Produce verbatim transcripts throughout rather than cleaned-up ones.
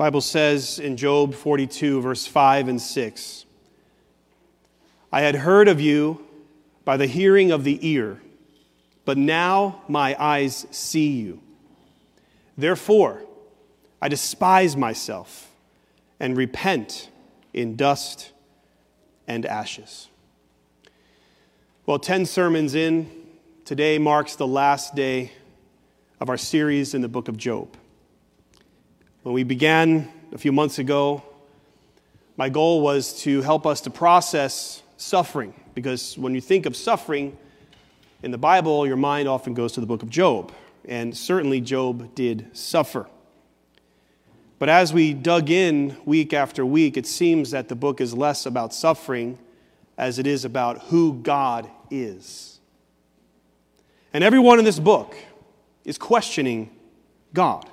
Bible says in Job forty-two, verse five and six, I had heard of you by the hearing of the ear, but now my eyes see you. Therefore, I despise myself and repent in dust and ashes. Well, ten sermons in, today marks the last day of our series in the book of Job. When we began a few months ago, my goal was to help us to process suffering, because when you think of suffering in the Bible, your mind often goes to the book of Job, and certainly Job did suffer. But as we dug in week after week, it seems that the book is less about suffering as it is about who God is. And everyone in this book is questioning God.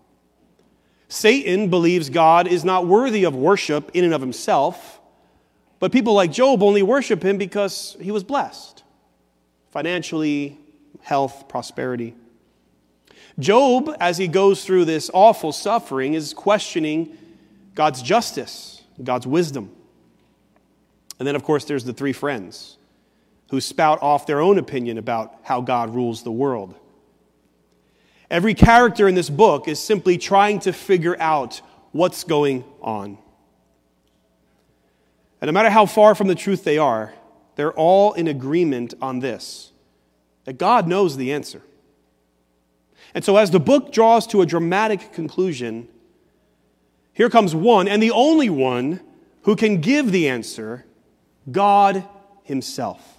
Satan believes God is not worthy of worship in and of himself, but people like Job only worship him because he was blessed. Financially, health, prosperity. Job, as he goes through this awful suffering, is questioning God's justice, God's wisdom. And then, of course, there's the three friends who spout off their own opinion about how God rules the world. Every character in this book is simply trying to figure out what's going on. And no matter how far from the truth they are, they're all in agreement on this, that God knows the answer. And so as the book draws to a dramatic conclusion, here comes one, and the only one, who can give the answer, God himself.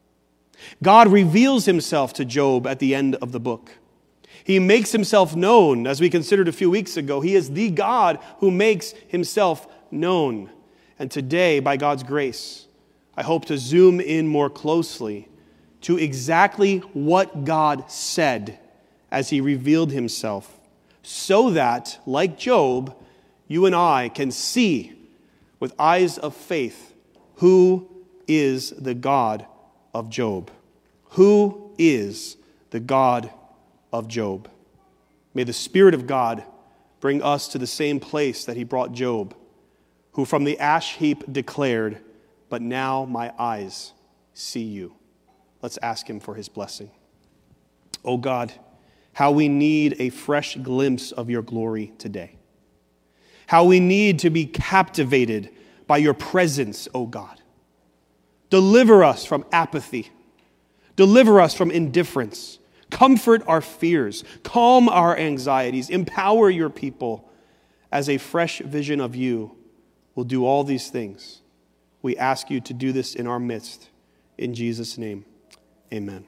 God reveals himself to Job at the end of the book. He makes himself known, as we considered a few weeks ago. He is the God who makes himself known. And today, by God's grace, I hope to zoom in more closely to exactly what God said as he revealed himself, so that, like Job, you and I can see with eyes of faith who is the God of Job. Who is the God of Job? May the Spirit of God bring us to the same place that he brought Job, who from the ash heap declared, but now my eyes see you. Let's ask him for his blessing. Oh God, how we need a fresh glimpse of your glory today. How we need to be captivated by your presence, oh God. Deliver us from apathy. Deliver us from indifference. Comfort our fears. Calm our anxieties. Empower your people as a fresh vision of you will do all these things. We ask you to do this in our midst. In Jesus' name, amen.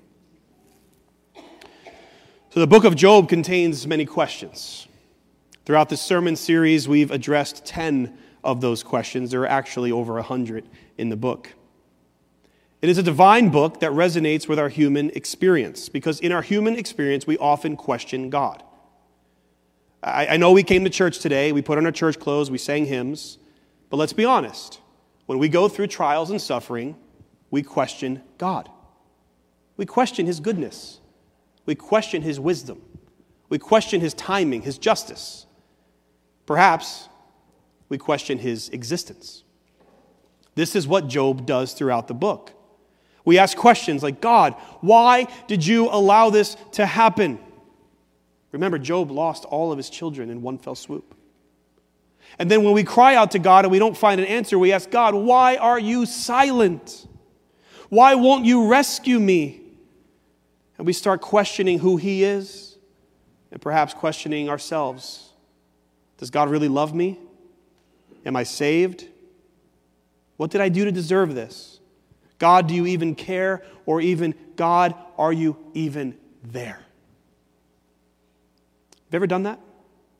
So the book of Job contains many questions. Throughout this sermon series, we've addressed ten of those questions. There are actually over a hundred in the book. It is a divine book that resonates with our human experience, because in our human experience, we often question God. I, I know we came to church today, we put on our church clothes, we sang hymns, but let's be honest. When we go through trials and suffering, we question God. We question his goodness. We question his wisdom. We question his timing, his justice. Perhaps we question his existence. This is what Job does throughout the book. We ask questions like, God, why did you allow this to happen? Remember, Job lost all of his children in one fell swoop. And then when we cry out to God and we don't find an answer, we ask God, why are you silent? Why won't you rescue me? And we start questioning who he is, and perhaps questioning ourselves. Does God really love me? Am I saved? What did I do to deserve this? God, do you even care? Or even, God, are you even there? Have you ever done that?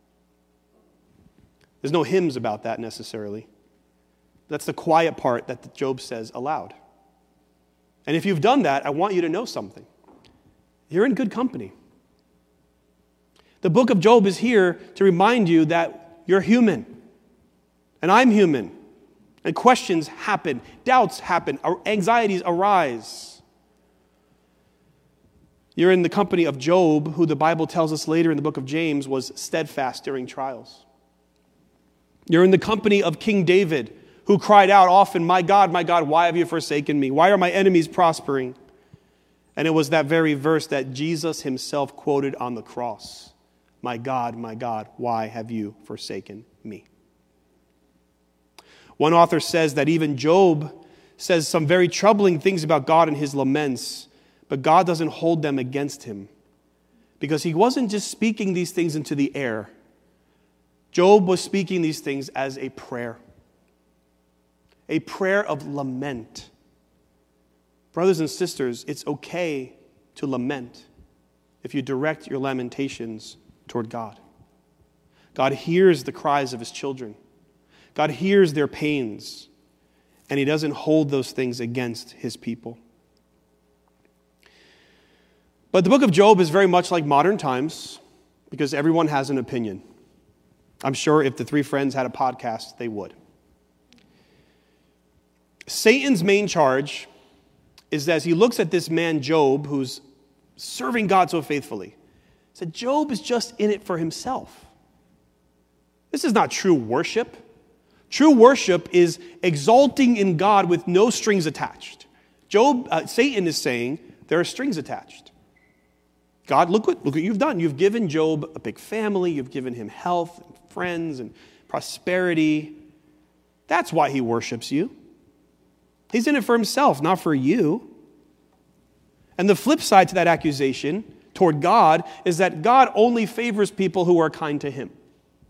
There's no hymns about that necessarily. That's the quiet part that Job says aloud. And if you've done that, I want you to know something. You're in good company. The book of Job is here to remind you that you're human. And I'm human. And questions happen. Doubts happen. Anxieties arise. You're in the company of Job, who the Bible tells us later in the book of James was steadfast during trials. You're in the company of King David, who cried out often, "My God, my God, why have you forsaken me? Why are my enemies prospering?" And it was that very verse that Jesus himself quoted on the cross. "My God, my God, why have you forsaken me?" One author says that even Job says some very troubling things about God in his laments, but God doesn't hold them against him, because he wasn't just speaking these things into the air. Job was speaking these things as a prayer, a prayer of lament. Brothers and sisters, it's okay to lament if you direct your lamentations toward God. God hears the cries of his children. God hears their pains, and he doesn't hold those things against his people. But the book of Job is very much like modern times, because everyone has an opinion. I'm sure if the three friends had a podcast, they would. Satan's main charge is that as he looks at this man Job, who's serving God so faithfully, said Job is just in it for himself. This is not true worship. True worship is exalting in God with no strings attached. Job, uh, Satan is saying there are strings attached. God, look what, look what you've done. You've given Job a big family. You've given him health and friends and prosperity. That's why he worships you. He's in it for himself, not for you. And the flip side to that accusation toward God is that God only favors people who are kind to him.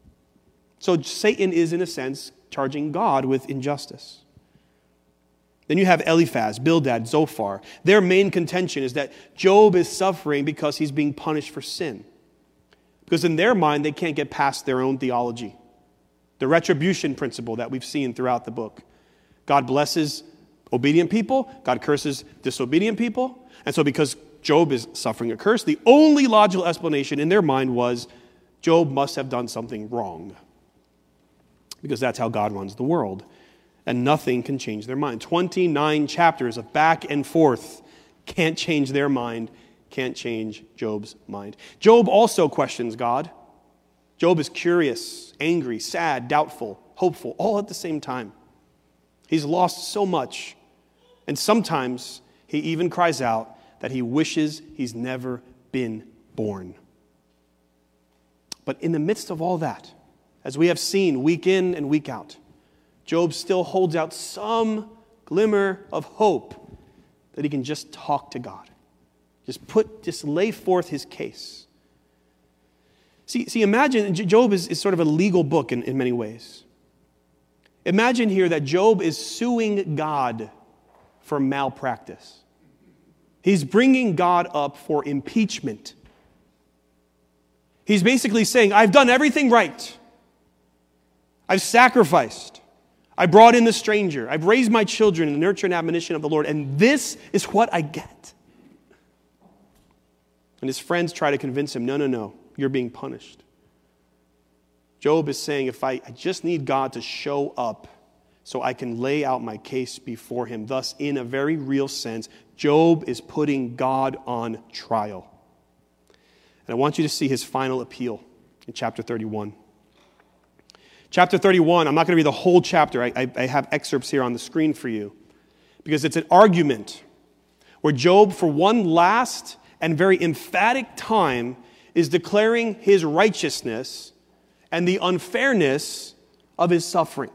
So Satan is, in a sense, charging God with injustice. Then you have Eliphaz, Bildad, Zophar. Their main contention is that Job is suffering because he's being punished for sin. Because in their mind, they can't get past their own theology. The retribution principle that we've seen throughout the book. God blesses obedient people, God curses disobedient people. And so because Job is suffering a curse, the only logical explanation in their mind was Job must have done something wrong. Because that's how God runs the world. And nothing can change their mind. twenty-nine chapters of back and forth can't change their mind, can't change Job's mind. Job also questions God. Job is curious, angry, sad, doubtful, hopeful, all at the same time. He's lost so much. And sometimes he even cries out that he wishes he's never been born. But in the midst of all that, as we have seen week in and week out, Job still holds out some glimmer of hope that he can just talk to God. Just put, just lay forth his case. See, see imagine, Job is, is sort of a legal book in, in many ways. Imagine here that Job is suing God for malpractice. He's bringing God up for impeachment. He's basically saying, I've done everything right. I've sacrificed. I brought in the stranger. I've raised my children in the nurture and admonition of the Lord. And this is what I get. And his friends try to convince him, no, no, no, you're being punished. Job is saying, if I, I just need God to show up so I can lay out my case before him. Thus, in a very real sense, Job is putting God on trial. And I want you to see his final appeal in chapter thirty-one. Chapter thirty-one, I'm not going to read the whole chapter. I, I, I have excerpts here on the screen for you. Because it's an argument where Job, for one last and very emphatic time, is declaring his righteousness and the unfairness of his suffering.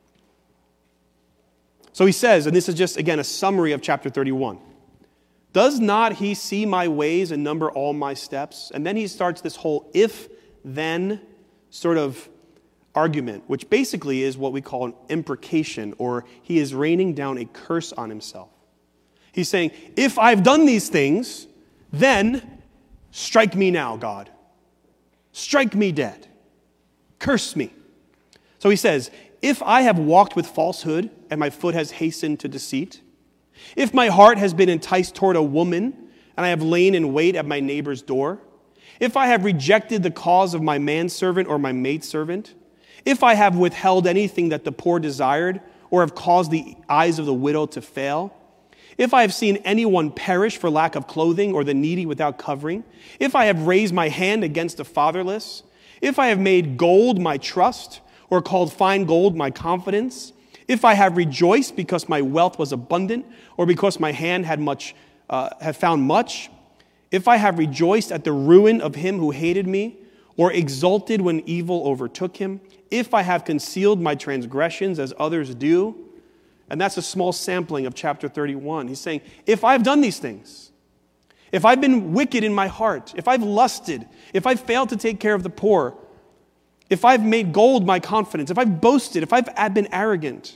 So he says, and this is just, again, a summary of chapter thirty-one. Does not he see my ways and number all my steps? And then he starts this whole if-then sort of argument, which basically is what we call an imprecation, or he is raining down a curse on himself. He's saying, if I've done these things, then strike me now, God. Strike me dead. Curse me. So he says, if I have walked with falsehood and my foot has hastened to deceit, if my heart has been enticed toward a woman and I have lain in wait at my neighbor's door, if I have rejected the cause of my manservant or my maidservant, if I have withheld anything that the poor desired or have caused the eyes of the widow to fail, if I have seen anyone perish for lack of clothing or the needy without covering, if I have raised my hand against the fatherless, if I have made gold my trust or called fine gold my confidence, if I have rejoiced because my wealth was abundant, or because my hand had much, uh, had found much, if I have rejoiced at the ruin of him who hated me, or exulted when evil overtook him, if I have concealed my transgressions as others do, and that's a small sampling of chapter thirty-one. He's saying, if I've done these things, if I've been wicked in my heart, if I've lusted, if I've failed to take care of the poor, if I've made gold my confidence, if I've boasted, if I've been arrogant,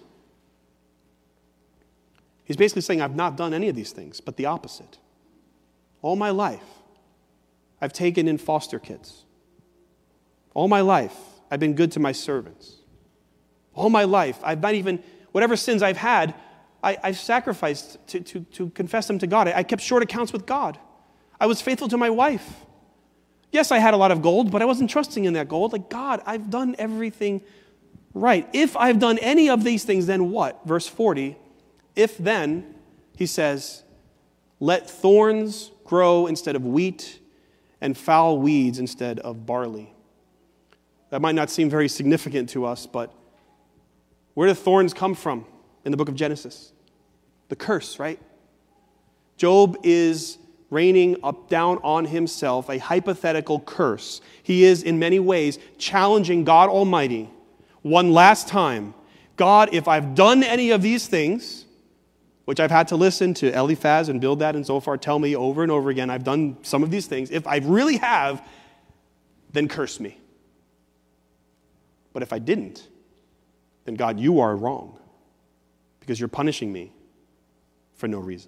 he's basically saying I've not done any of these things, but the opposite. All my life, I've taken in foster kids. All my life, I've been good to my servants. All my life, I've not even, whatever sins I've had, I, I've sacrificed to, to, to confess them to God. I, I kept short accounts with God. I was faithful to my wife. Yes, I had a lot of gold, but I wasn't trusting in that gold. Like, God, I've done everything right. If I've done any of these things, then what? Verse forty, if then, he says, let thorns grow instead of wheat and foul weeds instead of barley. That might not seem very significant to us, but where do thorns come from in the book of Genesis? The curse, right? Job is raining up down on himself a hypothetical curse. He is in many ways challenging God Almighty one last time. God, if I've done any of these things, which I've had to listen to Eliphaz and Bildad and Zophar tell me over and over again, I've done some of these things. If I really have, then curse me. But if I didn't, then God, you are wrong because you're punishing me for no reason.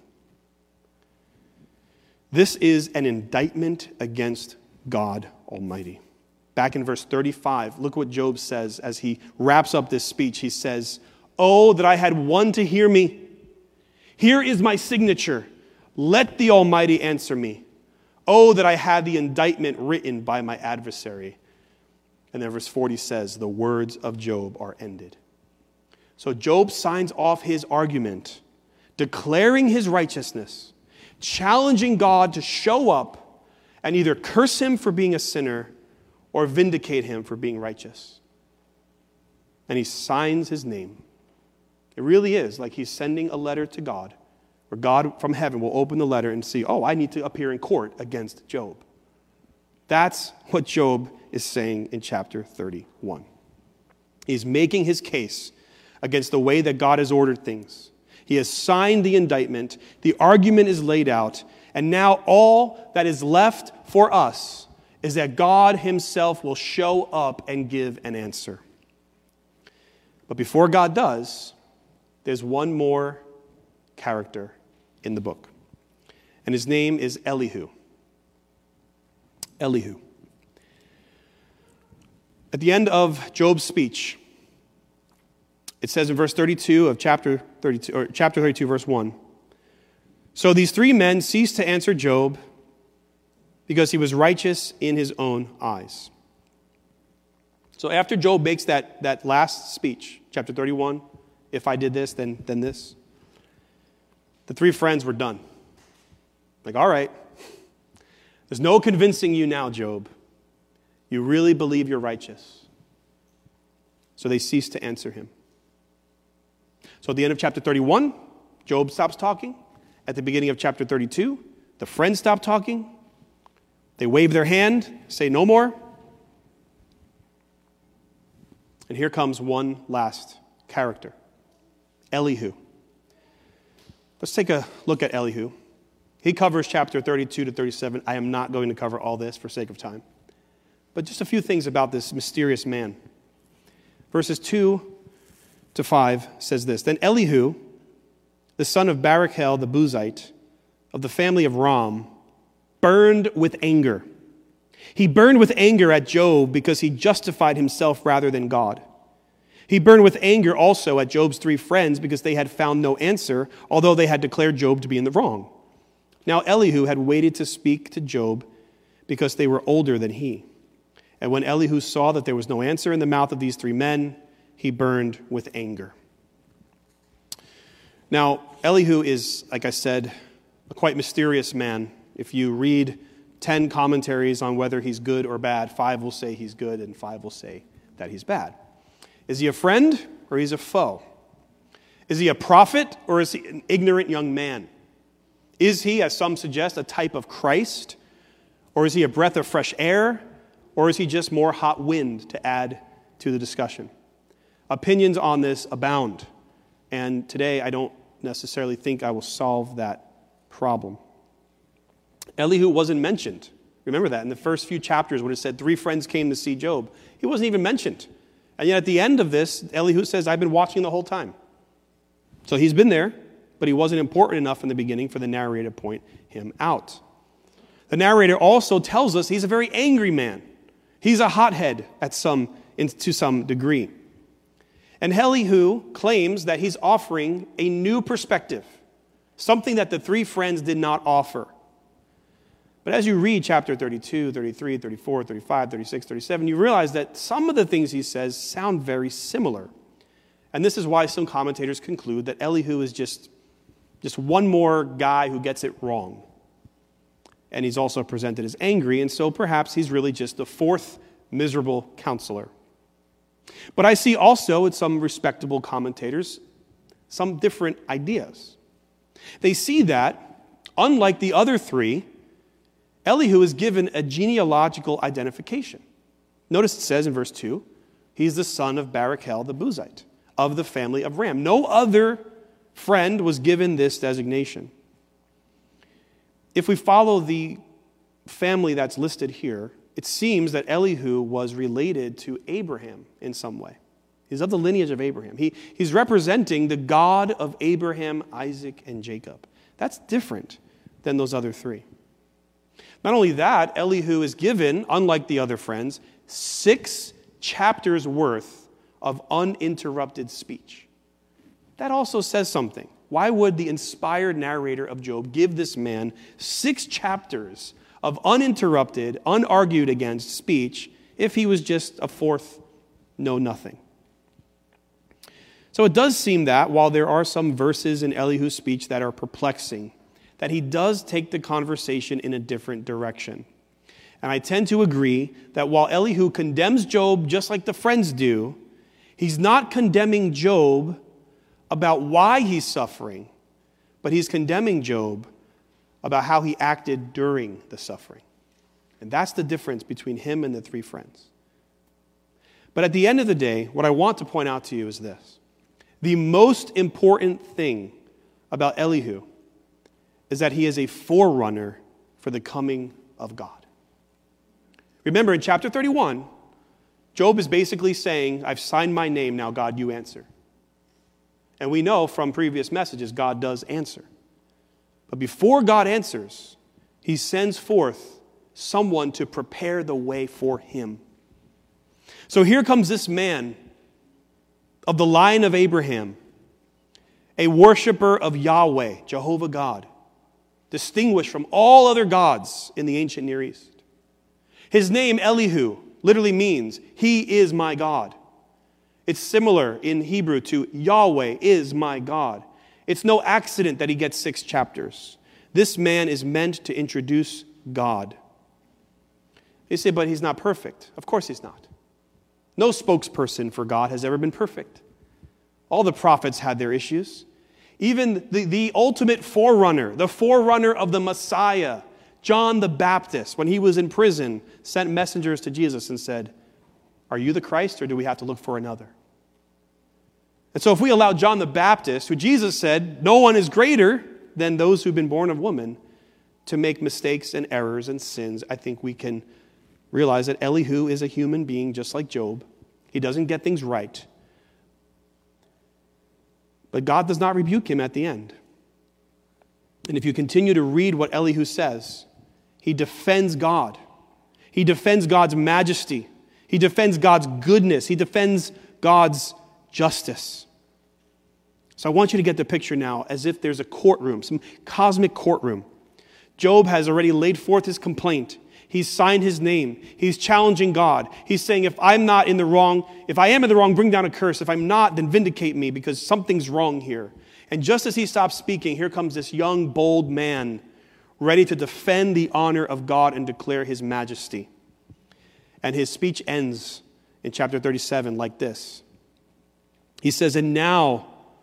This is an indictment against God Almighty. Back in verse thirty-five, look what Job says as he wraps up this speech. He says, "Oh, that I had one to hear me. Here is my signature. Let the Almighty answer me. Oh, that I had the indictment written by my adversary." And then verse forty says, the words of Job are ended. So Job signs off his argument, declaring his righteousness, challenging God to show up and either curse him for being a sinner or vindicate him for being righteous. And he signs his name. It really is like he's sending a letter to God, where God from heaven will open the letter and see, oh, I need to appear in court against Job. That's what Job is saying in chapter thirty-one. He's making his case against the way that God has ordered things. He has signed the indictment, the argument is laid out, and now all that is left for us is that God himself will show up and give an answer. But before God does, there's one more character in the book, and his name is Elihu. Elihu. At the end of Job's speech, it says in verse thirty-two of chapter thirty-two, or chapter thirty-two, verse one, so these three men ceased to answer Job because he was righteous in his own eyes. So after Job makes that, that last speech, chapter thirty-one, if I did this, then, then this, the three friends were done. Like, all right, there's no convincing you now, Job. You really believe you're righteous. So they ceased to answer him. So at the end of chapter thirty-one, Job stops talking. At the beginning of chapter thirty-two, the friends stop talking. They wave their hand, say no more. And here comes one last character, Elihu. Let's take a look at Elihu. He covers chapter thirty-two to thirty-seven. I am not going to cover all this for sake of time. But just a few things about this mysterious man. Verses two to five says this. Then Elihu, the son of Barachel the Buzite, of the family of Ram, burned with anger. He burned with anger at Job because he justified himself rather than God. He burned with anger also at Job's three friends because they had found no answer, although they had declared Job to be in the wrong. Now Elihu had waited to speak to Job because they were older than he. And when Elihu saw that there was no answer in the mouth of these three men, he burned with anger. Now, Elihu is, like I said, a quite mysterious man. If you read ten commentaries on whether he's good or bad, five will say he's good and five will say that he's bad. Is he a friend or is he a foe? Is he a prophet or is he an ignorant young man? Is he, as some suggest, a type of Christ? Or is he a breath of fresh air? Or is he just more hot wind to add to the discussion? Opinions on this abound. And today I don't necessarily think I will solve that problem. Elihu wasn't mentioned. Remember that in the first few chapters when it said three friends came to see Job. He wasn't even mentioned. And yet at the end of this, Elihu says, I've been watching the whole time. So he's been there, but he wasn't important enough in the beginning for the narrator to point him out. The narrator also tells us he's a very angry man. He's a hothead at some, to some degree. And Elihu claims that he's offering a new perspective, something that the three friends did not offer. But as you read chapter thirty-two, thirty-three, thirty-four, thirty-five, thirty-six, thirty-seven, you realize that some of the things he says sound very similar. And this is why some commentators conclude that Elihu is just, just one more guy who gets it wrong. And he's also presented as angry, and so perhaps he's really just the fourth miserable counselor. But I see also in some respectable commentators some different ideas. They see that, unlike the other three, Elihu is given a genealogical identification. Notice it says in verse two, he's the son of Barachel the Buzite, of the family of Ram. No other friend was given this designation. If we follow the family that's listed here, it seems that Elihu was related to Abraham in some way. He's of the lineage of Abraham. He, he's representing the God of Abraham, Isaac, and Jacob. That's different than those other three. Not only that, Elihu is given, unlike the other friends, six chapters worth of uninterrupted speech. That also says something. Why would the inspired narrator of Job give this man six chapters of uninterrupted, unargued against speech if he was just a fourth know-nothing? So it does seem that while there are some verses in Elihu's speech that are perplexing, that he does take the conversation in a different direction. And I tend to agree that while Elihu condemns Job just like the friends do, he's not condemning Job about why he's suffering, but he's condemning Job about how he acted during the suffering. And that's the difference between him and the three friends. But at the end of the day, what I want to point out to you is this. The most important thing about Elihu is that he is a forerunner for the coming of God. Remember, in chapter thirty-one, Job is basically saying, I've signed my name, now God, you answer. And we know from previous messages, God does answer. But before God answers, he sends forth someone to prepare the way for him. So here comes this man of the line of Abraham, a worshiper of Yahweh, Jehovah God, distinguished from all other gods in the ancient Near East. His name, Elihu, literally means, he is my God. It's similar in Hebrew to Yahweh is my God. It's no accident that he gets six chapters. This man is meant to introduce God. You say, but he's not perfect. Of course he's not. No spokesperson for God has ever been perfect. All the prophets had their issues. Even the, the ultimate forerunner, the forerunner of the Messiah, John the Baptist, when he was in prison, sent messengers to Jesus and said, are you the Christ or do we have to look for another? And so if we allow John the Baptist, who Jesus said, no one is greater than those who've been born of woman, to make mistakes and errors and sins, I think we can realize that Elihu is a human being just like Job. He doesn't get things right. But God does not rebuke him at the end. And if you continue to read what Elihu says, he defends God. He defends God's majesty. He defends God's goodness. He defends God's justice. So I want you to get the picture now as if there's a courtroom, some cosmic courtroom. Job has already laid forth his complaint. He's signed his name. He's challenging God. He's saying, if I'm not in the wrong, if I am in the wrong, bring down a curse. If I'm not, then vindicate me because something's wrong here. And just as he stops speaking, here comes this young, bold man ready to defend the honor of God and declare his majesty. And his speech ends in chapter thirty-seven like this. He says, and now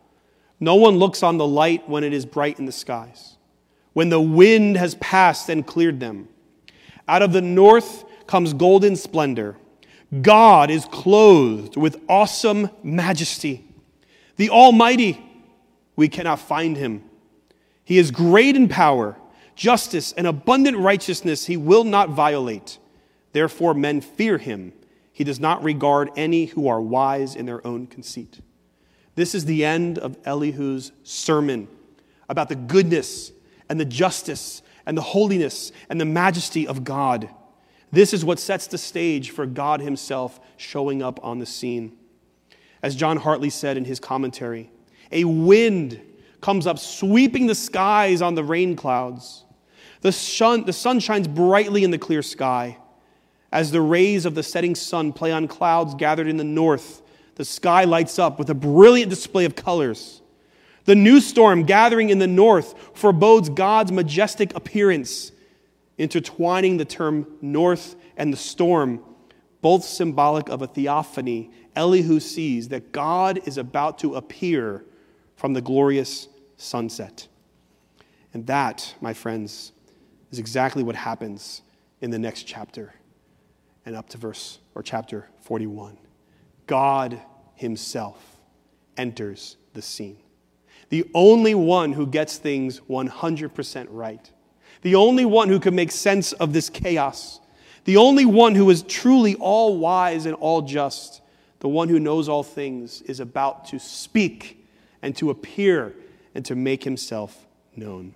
no one looks on the light when it is bright in the skies, when the wind has passed and cleared them. Out of the north comes golden splendor. God is clothed with awesome majesty. The Almighty, we cannot find him. He is great in power, justice, and abundant righteousness he will not violate. Therefore men fear him. He does not regard any who are wise in their own conceit. This is the end of Elihu's sermon about the goodness and the justice and the holiness and the majesty of God. This is what sets the stage for God himself showing up on the scene. As John Hartley said in his commentary, a wind comes up sweeping the skies on the rain clouds. The sun, the sun shines brightly in the clear sky. As the rays of the setting sun play on clouds gathered in the north, the sky lights up with a brilliant display of colors. The new storm gathering in the north forebodes God's majestic appearance. Intertwining the term north and the storm, both symbolic of a theophany, Elihu sees that God is about to appear from the glorious sunset. And that, my friends, is exactly what happens in the next chapter and up to verse or chapter forty-one. God himself enters the scene. The only one who gets things one hundred percent right. The only one who can make sense of this chaos. The only one who is truly all wise and all just. The one who knows all things is about to speak and to appear and to make himself known.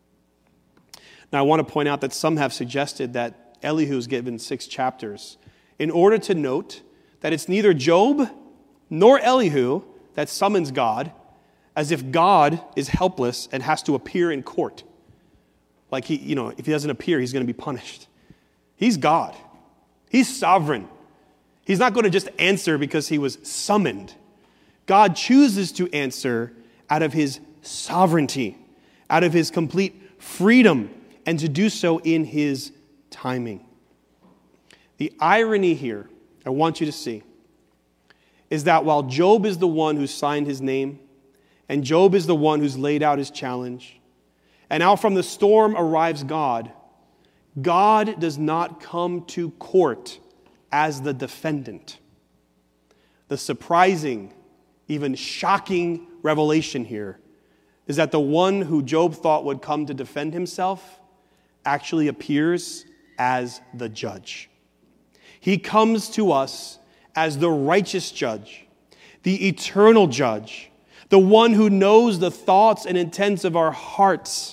Now I want to point out that some have suggested that Elihu is given six chapters in order to note that it's neither Job nor Elihu that summons God, as if God is helpless and has to appear in court. Like he, you know, if he doesn't appear, he's going to be punished. He's God. He's sovereign. He's not going to just answer because he was summoned. God chooses to answer out of his sovereignty, out of his complete freedom, and to do so in his timing. The irony here, I want you to see, is that while Job is the one who signed his name, and Job is the one who's laid out his challenge, and out from the storm arrives God, God does not come to court as the defendant. The surprising, even shocking revelation here is that the one who Job thought would come to defend himself actually appears as the judge. He comes to us as the righteous judge, the eternal judge, the one who knows the thoughts and intents of our hearts.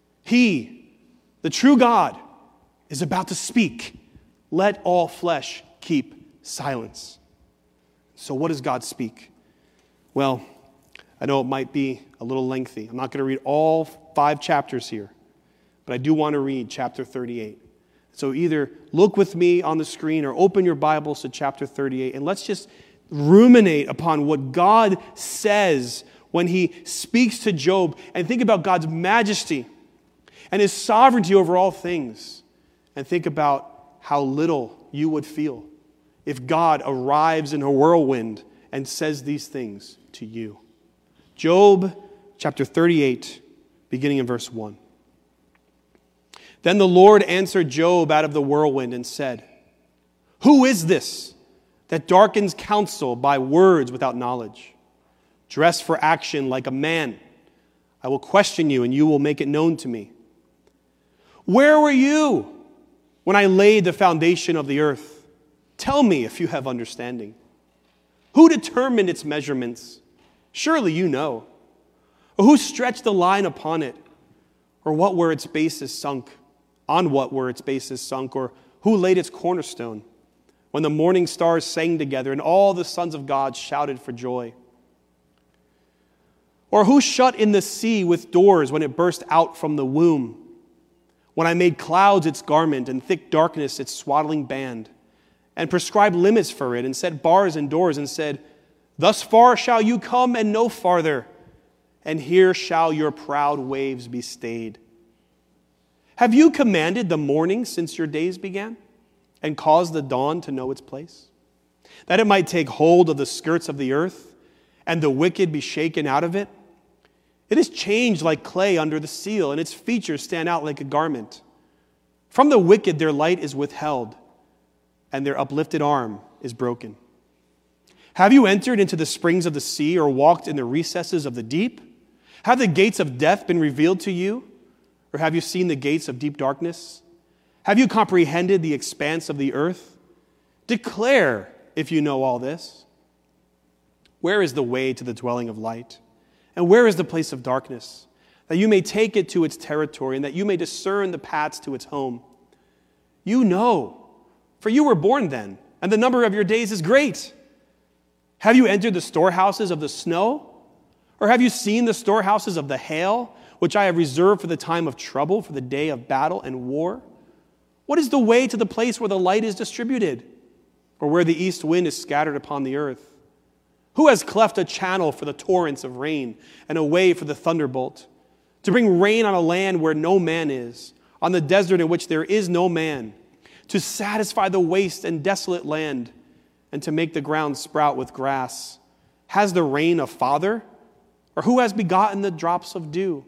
He, the true God, is about to speak. Let all flesh keep silence. So what does God speak? Well, I know it might be a little lengthy. I'm not going to read all five chapters here, but I do want to read chapter thirty-eight. So either look with me on the screen or open your Bibles to chapter thirty-eight, and let's just ruminate upon what God says when he speaks to Job, and think about God's majesty and his sovereignty over all things, and think about how little you would feel if God arrives in a whirlwind and says these things to you. Job chapter thirty-eight, beginning in verse one. Then the Lord answered Job out of the whirlwind and said, "Who is this that darkens counsel by words without knowledge? Dress for action like a man. I will question you, and you will make it known to me. Where were you when I laid the foundation of the earth? Tell me if you have understanding. Who determined its measurements? Surely you know. Or who stretched the line upon it? Or what were its bases sunk? On what were its bases sunk? Or who laid its cornerstone? When the morning stars sang together and all the sons of God shouted for joy? Or who shut in the sea with doors when it burst out from the womb? When I made clouds its garment and thick darkness its swaddling band, and prescribed limits for it, and set bars and doors, and said, thus far shall you come and no farther, and here shall your proud waves be stayed. Have you commanded the morning since your days began, and caused the dawn to know its place, that it might take hold of the skirts of the earth, and the wicked be shaken out of it? It is changed like clay under the seal, and its features stand out like a garment. From the wicked their light is withheld, and their uplifted arm is broken. Have you entered into the springs of the sea, or walked in the recesses of the deep? Have the gates of death been revealed to you, or have you seen the gates of deep darkness? Have you comprehended the expanse of the earth? Declare if you know all this. Where is the way to the dwelling of light? And where is the place of darkness? That you may take it to its territory, and that you may discern the paths to its home. You know, for you were born then, and the number of your days is great. Have you entered the storehouses of the snow? Or have you seen the storehouses of the hail, which I have reserved for the time of trouble, for the day of battle and war? What is the way to the place where the light is distributed, or where the east wind is scattered upon the earth? Who has cleft a channel for the torrents of rain, and a way for the thunderbolt, to bring rain on a land where no man is, on the desert in which there is no man, to satisfy the waste and desolate land, and to make the ground sprout with grass? Has the rain a father? Or who has begotten the drops of dew?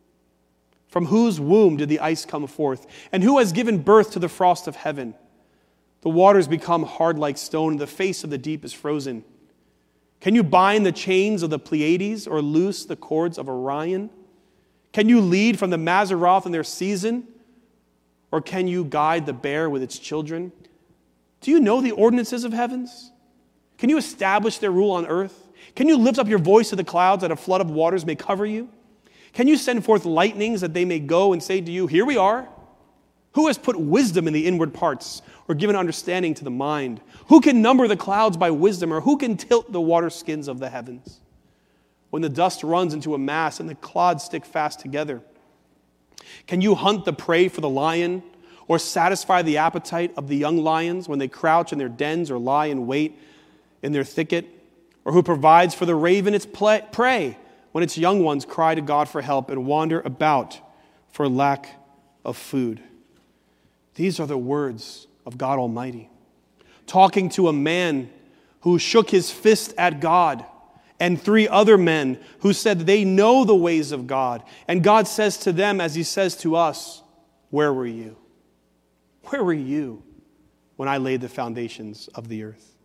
From whose womb did the ice come forth? And who has given birth to the frost of heaven? The waters become hard like stone, and the face of the deep is frozen. Can you bind the chains of the Pleiades, or loose the cords of Orion? Can you lead from the Mazzaroth in their season? Or can you guide the bear with its children? Do you know the ordinances of heavens? Can you establish their rule on earth? Can you lift up your voice to the clouds, that a flood of waters may cover you? Can you send forth lightnings, that they may go and say to you, here we are? Who has put wisdom in the inward parts, or given understanding to the mind? Who can number the clouds by wisdom, or who can tilt the water skins of the heavens? When the dust runs into a mass and the clods stick fast together, can you hunt the prey for the lion, or satisfy the appetite of the young lions when they crouch in their dens or lie in wait in their thicket? Or who provides for the raven its prey when its young ones cry to God for help and wander about for lack of food? These are the words of God Almighty, talking to a man who shook his fist at God, and three other men who said they know the ways of God. And God says to them, as he says to us, where were you? Where were you when I laid the foundations of the earth?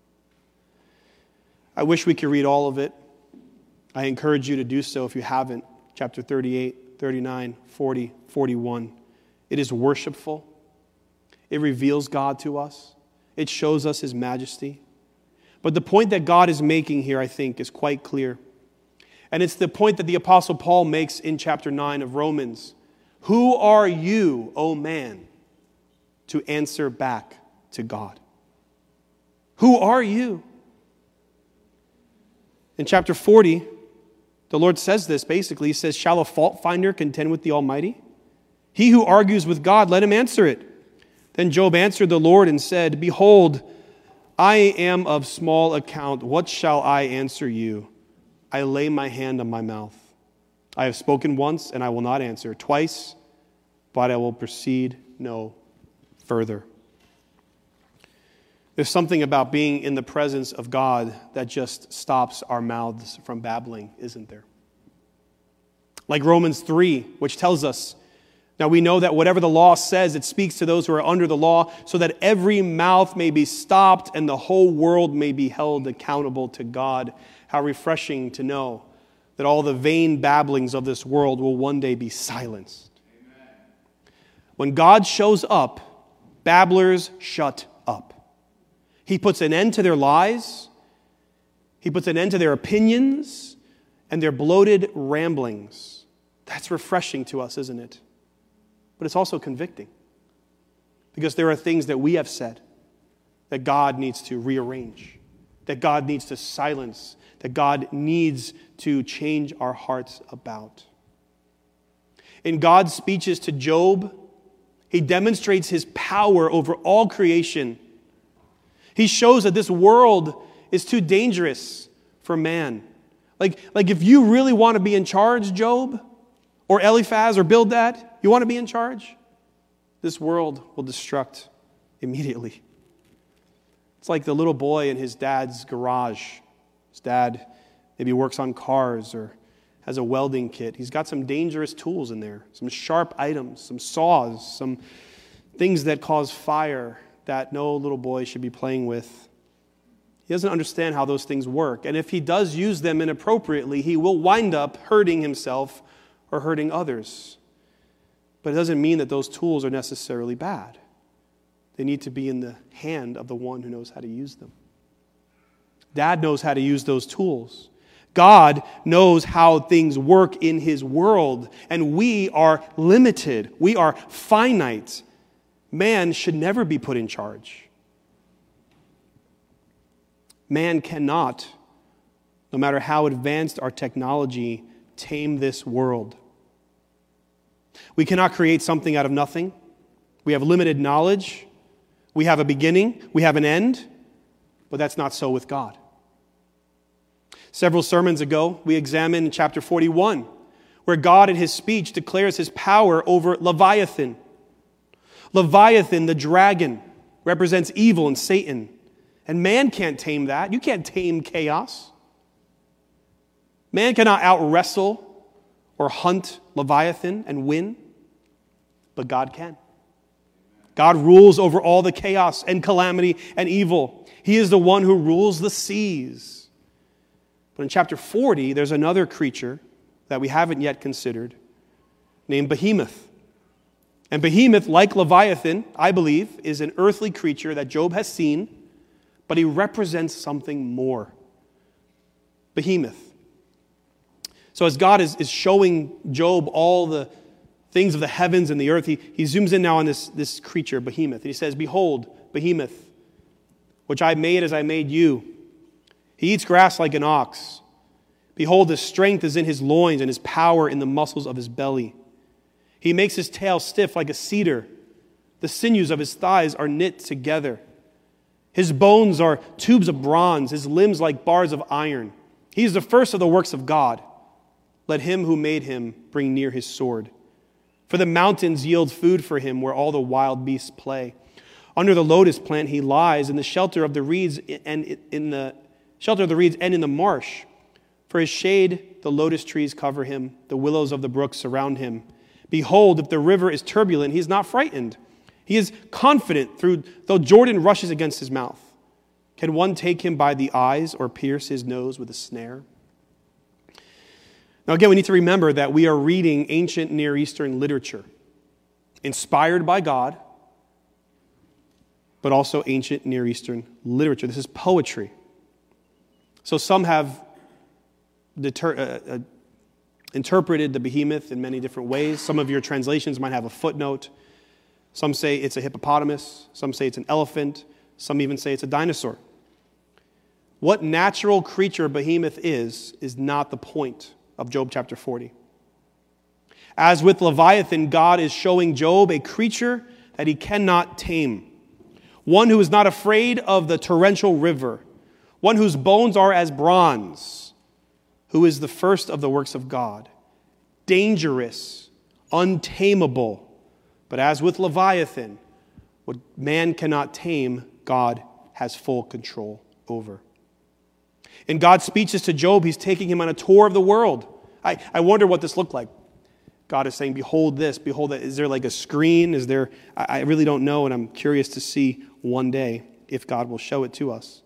I wish we could read all of it. I encourage you to do so if you haven't. Chapter thirty-eight, thirty-nine, forty, forty-one. It is worshipful. It reveals God to us. It shows us his majesty. But the point that God is making here, I think, is quite clear. And it's the point that the Apostle Paul makes in chapter nine of Romans. Who are you, O man, to answer back to God? Who are you? In chapter forty, the Lord says this basically. He says, shall a fault finder contend with the Almighty? He who argues with God, let him answer it. Then Job answered the Lord and said, behold, I am of small account. What shall I answer you? I lay my hand on my mouth. I have spoken once, and I will not answer. Twice, but I will proceed no further. There's something about being in the presence of God that just stops our mouths from babbling, isn't there? Like Romans three, which tells us, now we know that whatever the law says, it speaks to those who are under the law, so that every mouth may be stopped and the whole world may be held accountable to God. How refreshing to know that all the vain babblings of this world will one day be silenced. Amen. When God shows up, babblers shut up. He puts an end to their lies. He puts an end to their opinions and their bloated ramblings. That's refreshing to us, isn't it? But it's also convicting, because there are things that we have said that God needs to rearrange, that God needs to silence, that God needs to change our hearts about. In God's speeches to Job, he demonstrates his power over all creation. He shows that this world is too dangerous for man. Like, like if you really want to be in charge, Job, or Eliphaz, or Bildad, you want to be in charge? This world will destruct immediately. It's like the little boy in his dad's garage. His dad maybe works on cars or has a welding kit. He's got some dangerous tools in there, some sharp items, some saws, some things that cause fire that no little boy should be playing with. He doesn't understand how those things work. And if he does use them inappropriately, he will wind up hurting himself or hurting others. But it doesn't mean that those tools are necessarily bad. They need to be in the hand of the one who knows how to use them. Dad knows how to use those tools. God knows how things work in his world, and we are limited. We are finite. Man should never be put in charge. Man cannot, no matter how advanced our technology, tame this world. We cannot create something out of nothing. We have limited knowledge. We have a beginning. We have an end. But that's not so with God. Several sermons ago, we examined in chapter forty-one, where God in his speech declares his power over Leviathan. Leviathan, the dragon, represents evil and Satan. And man can't tame that. You can't tame chaos. Man cannot out-wrestle or hunt Leviathan and win. But God can. God rules over all the chaos and calamity and evil. He is the one who rules the seas. But in chapter forty, there's another creature that we haven't yet considered, named Behemoth. And Behemoth, like Leviathan, I believe, is an earthly creature that Job has seen, but he represents something more. Behemoth. So as God is, is showing Job all the things of the heavens and the earth, he, he zooms in now on this, this creature, Behemoth. And he says, "Behold, Behemoth, which I made as I made you. He eats grass like an ox. Behold, his strength is in his loins and his power in the muscles of his belly. He makes his tail stiff like a cedar. The sinews of his thighs are knit together. His bones are tubes of bronze, his limbs like bars of iron. He is the first of the works of God. Let him who made him bring near his sword. For the mountains yield food for him where all the wild beasts play. Under the lotus plant he lies in the shelter of the reeds and in the shelter of the reeds and in the marsh. For his shade the lotus trees cover him, the willows of the brook surround him. Behold, if the river is turbulent, he is not frightened. He is confident through though Jordan rushes against his mouth. Can one take him by the eyes or pierce his nose with a snare?" Now again, we need to remember that we are reading ancient Near Eastern literature, inspired by God, but also ancient Near Eastern literature. This is poetry. So some have deter, uh, uh, interpreted the behemoth in many different ways. Some of your translations might have a footnote. Some say it's a hippopotamus. Some say it's an elephant. Some even say it's a dinosaur. What natural creature Behemoth is, is not the point of Job chapter forty. As with Leviathan, God is showing Job a creature that he cannot tame. One who is not afraid of the torrential river. One whose bones are as bronze. Who is the first of the works of God. Dangerous, untamable. But as with Leviathan, what man cannot tame, God has full control over. In God's speeches to Job, he's taking him on a tour of the world. I, I wonder what this looked like. God is saying, behold this, behold that. Is there like a screen? Is there? I, I really don't know, and I'm curious to see one day if God will show it to us.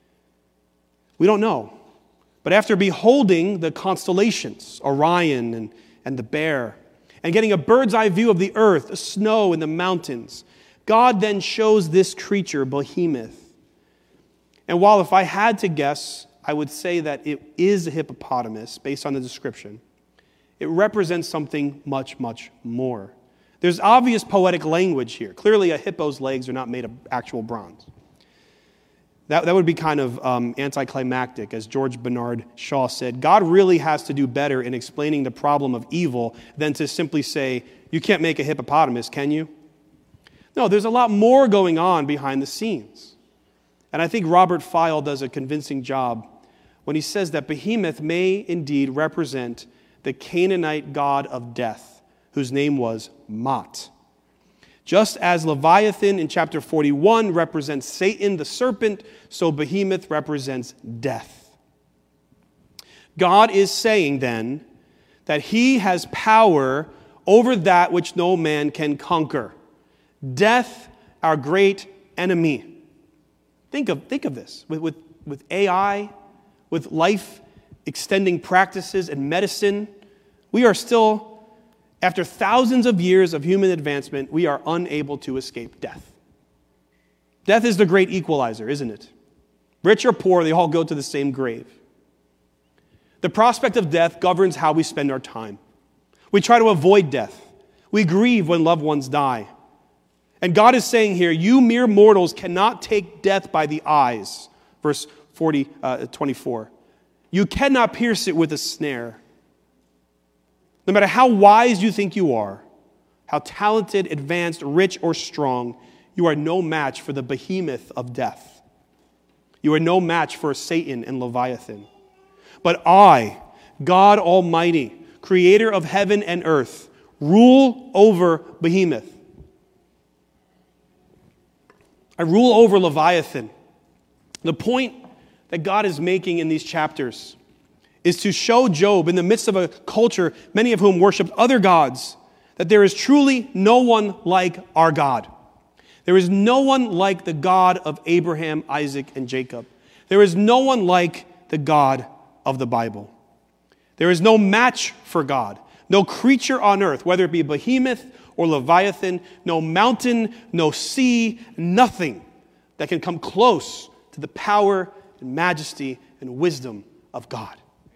We don't know. But after beholding the constellations, Orion and, and the Bear, and getting a bird's eye view of the earth, the snow and the mountains, God then shows this creature, Behemoth. And while if I had to guess, I would say that it is a hippopotamus based on the description, it represents something much, much more. There's obvious poetic language here. Clearly a hippo's legs are not made of actual bronze. That, that would be kind of um, anticlimactic, as George Bernard Shaw said. God really has to do better in explaining the problem of evil than to simply say, you can't make a hippopotamus, can you? No, there's a lot more going on behind the scenes. And I think Robert File does a convincing job when he says that Behemoth may indeed represent the Canaanite god of death, whose name was Mot. Just as Leviathan in chapter forty-one represents Satan the serpent, so Behemoth represents death. God is saying then that he has power over that which no man can conquer. Death, our great enemy. Think of, think of this. With, with, with A I, with life-extending practices and medicine, we are still, after thousands of years of human advancement, we are unable to escape death. Death is the great equalizer, isn't it? Rich or poor, they all go to the same grave. The prospect of death governs how we spend our time. We try to avoid death. We grieve when loved ones die. And God is saying here, you mere mortals cannot take death by the eyes. Verse forty, uh, twenty-four. You cannot pierce it with a snare. No matter how wise you think you are, how talented, advanced, rich, or strong, you are no match for the behemoth of death. You are no match for Satan and Leviathan. But I, God Almighty, creator of heaven and earth, rule over behemoth. I rule over Leviathan. The point that God is making in these chapters is to show Job, in the midst of a culture, many of whom worshiped other gods, that there is truly no one like our God. There is no one like the God of Abraham, Isaac, and Jacob. There is no one like the God of the Bible. There is no match for God. No creature on earth, whether it be behemoth or Leviathan, no mountain, no sea, nothing that can come close to the power and majesty and wisdom of God.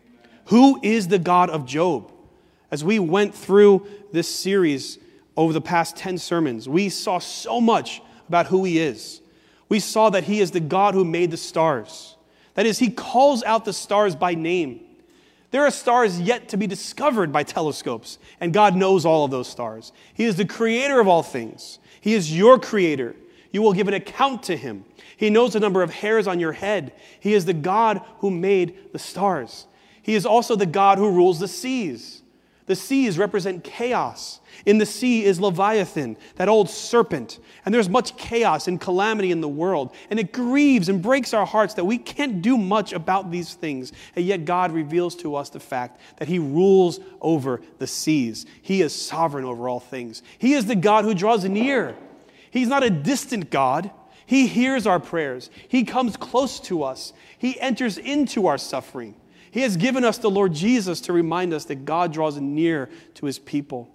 Who is the God of Job? As we went through this series over the past ten sermons, we saw so much about who he is. We saw that he is the God who made the stars. That is, he calls out the stars by name. There are stars yet to be discovered by telescopes, and God knows all of those stars. He is the creator of all things. He is your creator. You will give an account to him. He knows the number of hairs on your head. He is the God who made the stars. He is also the God who rules the seas. The seas represent chaos. In the sea is Leviathan, that old serpent. And there's much chaos and calamity in the world. And it grieves and breaks our hearts that we can't do much about these things. And yet God reveals to us the fact that he rules over the seas. He is sovereign over all things. He is the God who draws near. He's not a distant God. He hears our prayers. He comes close to us. He enters into our suffering. He has given us the Lord Jesus to remind us that God draws near to his people.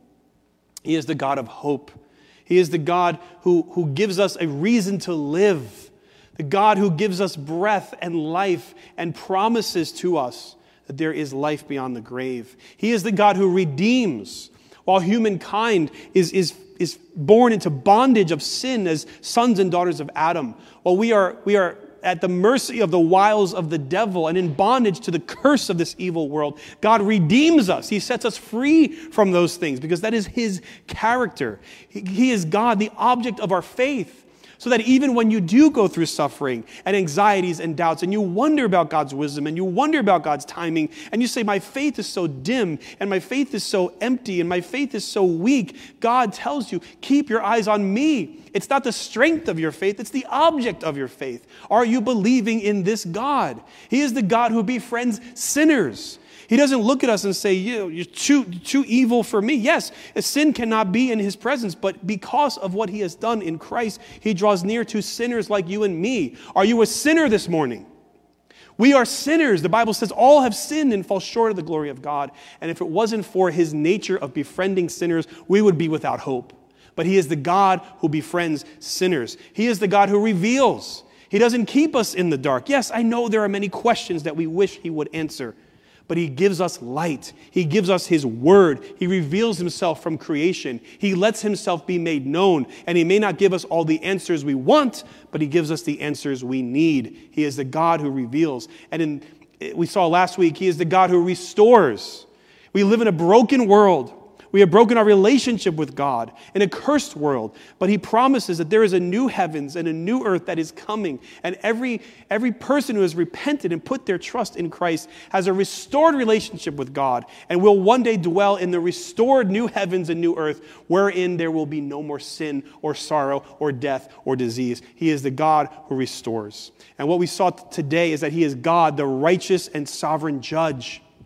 He is the God of hope. He is the God who, who gives us a reason to live. The God who gives us breath and life and promises to us that there is life beyond the grave. He is the God who redeems while humankind is, is, is born into bondage of sin as sons and daughters of Adam. While we are, we are at the mercy of the wiles of the devil and in bondage to the curse of this evil world, God redeems us. He sets us free from those things because that is his character. He, he is God, the object of our faith. So that even when you do go through suffering and anxieties and doubts and you wonder about God's wisdom and you wonder about God's timing and you say, my faith is so dim and my faith is so empty and my faith is so weak, God tells you, keep your eyes on me. It's not the strength of your faith, it's the object of your faith. Are you believing in this God? He is the God who befriends sinners. He doesn't look at us and say, you know, you're too, too evil for me. Yes, a sin cannot be in his presence, but because of what he has done in Christ, he draws near to sinners like you and me. Are you a sinner this morning? We are sinners. The Bible says all have sinned and fall short of the glory of God. And if it wasn't for his nature of befriending sinners, we would be without hope. But he is the God who befriends sinners. He is the God who reveals. He doesn't keep us in the dark. Yes, I know there are many questions that we wish he would answer. But he gives us light. He gives us his word. He reveals himself from creation. He lets himself be made known. And he may not give us all the answers we want, but he gives us the answers we need. He is the God who reveals. And in, we saw last week, he is the God who restores. We live in a broken world. We have broken our relationship with God in a cursed world. But he promises that there is a new heavens and a new earth that is coming. And every, every person who has repented and put their trust in Christ has a restored relationship with God and will one day dwell in the restored new heavens and new earth wherein there will be no more sin or sorrow or death or disease. He is the God who restores. And what we saw t- today is that he is God, the righteous and sovereign judge.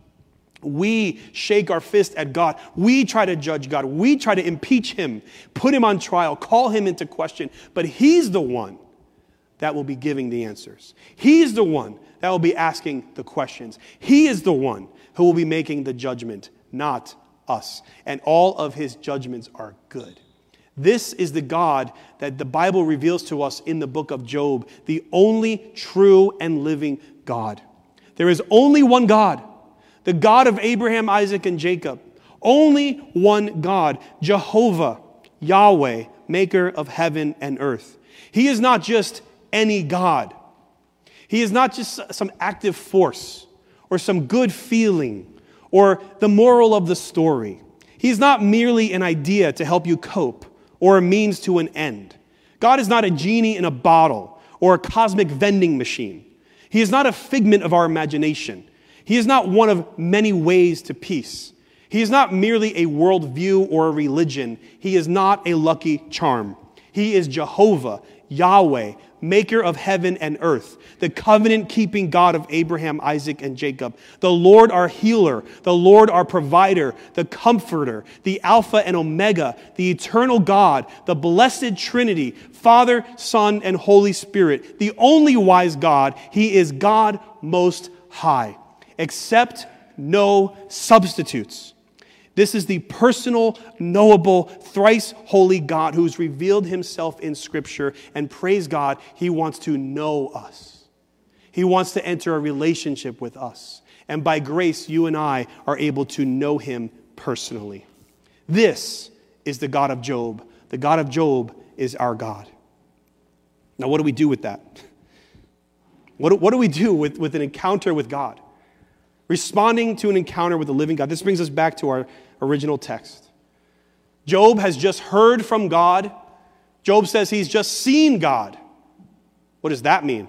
We shake our fist at God. We try to judge God. We try to impeach him, put him on trial, call him into question. But he's the one that will be giving the answers. He's the one that will be asking the questions. He is the one who will be making the judgment, not us. And all of his judgments are good. This is the God that the Bible reveals to us in the book of Job, the only true and living God. There is only one God, the God of Abraham, Isaac, and Jacob. Only one God, Jehovah, Yahweh, maker of heaven and earth. He is not just any God. He is not just some active force or some good feeling or the moral of the story. He's not merely an idea to help you cope or a means to an end. God is not a genie in a bottle or a cosmic vending machine. He is not a figment of our imagination. He is not one of many ways to peace. He is not merely a worldview or a religion. He is not a lucky charm. He is Jehovah, Yahweh, maker of heaven and earth, the covenant-keeping God of Abraham, Isaac, and Jacob, the Lord our healer, the Lord our provider, the comforter, the Alpha and Omega, the eternal God, the blessed Trinity, Father, Son, and Holy Spirit, the only wise God. He is God most high. Accept no substitutes. This is the personal, knowable, thrice holy God who's revealed himself in Scripture. And praise God, he wants to know us. He wants to enter a relationship with us. And by grace, you and I are able to know him personally. This is the God of Job. The God of Job is our God. Now, what do we do with that? What do, what do we do with, with an encounter with God? Responding to an encounter with the living God. This brings us back to our original text. Job has just heard from God. Job says he's just seen God. What does that mean?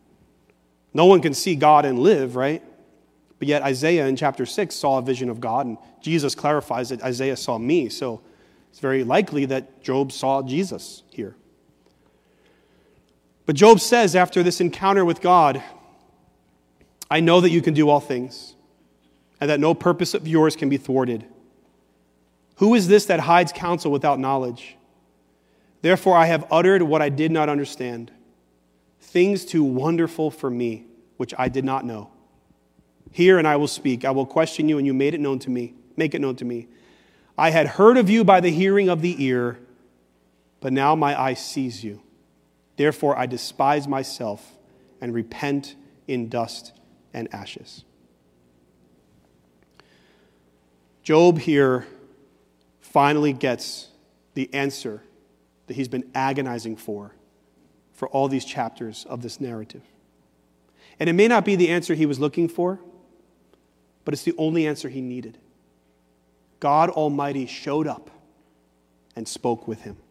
No one can see God and live, right? But yet Isaiah in chapter six saw a vision of God, and Jesus clarifies that Isaiah saw me. So it's very likely that Job saw Jesus here. But Job says after this encounter with God, I know that you can do all things, and that no purpose of yours can be thwarted. Who is this that hides counsel without knowledge? Therefore I have uttered what I did not understand, things too wonderful for me, which I did not know. Hear and I will speak. I will question you, and you made it known to me. Make it known to me. I had heard of you by the hearing of the ear, but now my eye sees you. Therefore I despise myself and repent in dust and ashes. Job here finally gets the answer that he's been agonizing for for all these chapters of this narrative. And it may not be the answer he was looking for, but it's the only answer he needed. God Almighty showed up and spoke with him.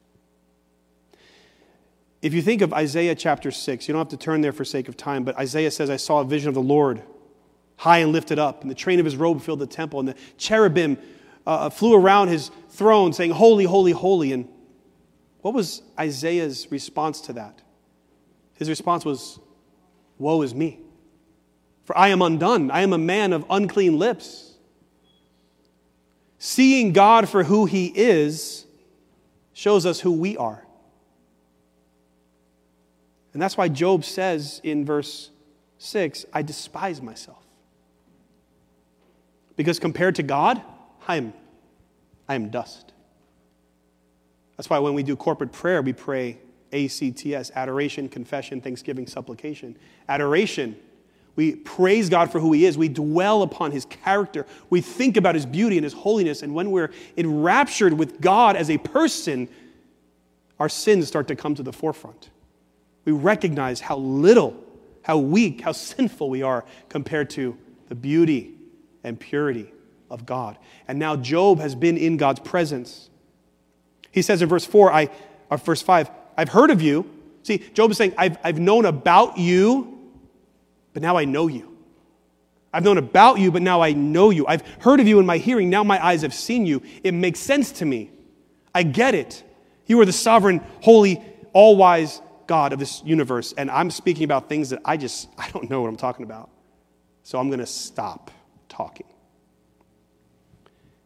If you think of Isaiah chapter six, you don't have to turn there for sake of time, but Isaiah says, I saw a vision of the Lord high and lifted up, and the train of his robe filled the temple, and the cherubim uh, flew around his throne saying, holy, holy, holy. And what was Isaiah's response to that? His response was, woe is me, for I am undone. I am a man of unclean lips. Seeing God for who he is shows us who we are. And that's why Job says in verse six, I despise myself. Because compared to God, I am, I am dust. That's why when we do corporate prayer, we pray A C T S, adoration, confession, thanksgiving, supplication. Adoration, we praise God for who he is. We dwell upon his character. We think about his beauty and his holiness. And when we're enraptured with God as a person, our sins start to come to the forefront. We recognize how little, how weak, how sinful we are compared to the beauty and purity of God. And now Job has been in God's presence. He says in verse four, I, or verse five, I've heard of you. See, Job is saying, I've, I've known about you, but now I know you. I've known about you, but now I know you. I've heard of you in my hearing. Now my eyes have seen you. It makes sense to me. I get it. You are the sovereign, holy, all-wise God of this universe, and I'm speaking about things that I just, I don't know what I'm talking about. So I'm going to stop talking.